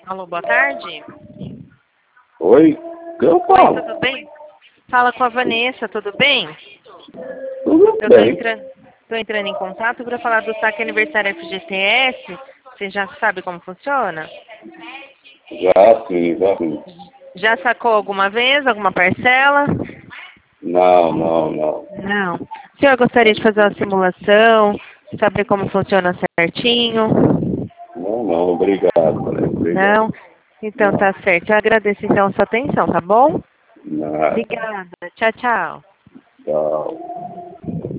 Alô, boa tarde. Oi? Eu Oi, falo. tudo bem? Fala com a Vanessa, tudo bem? Tudo Eu bem. tô entrando em contato para falar do saque aniversário FGTS. Você já sabe como funciona? Já sim, já sim. Já sacou alguma vez, alguma parcela? Não, não, não. Não. O senhor gostaria de fazer uma simulação, saber como funciona certinho? Não, não, obrigado, Maria. Obrigado. Não? Então Não, tá certo. Eu agradeço então a sua atenção, tá bom? nada. Obrigada. Tchau, tchau. Tchau.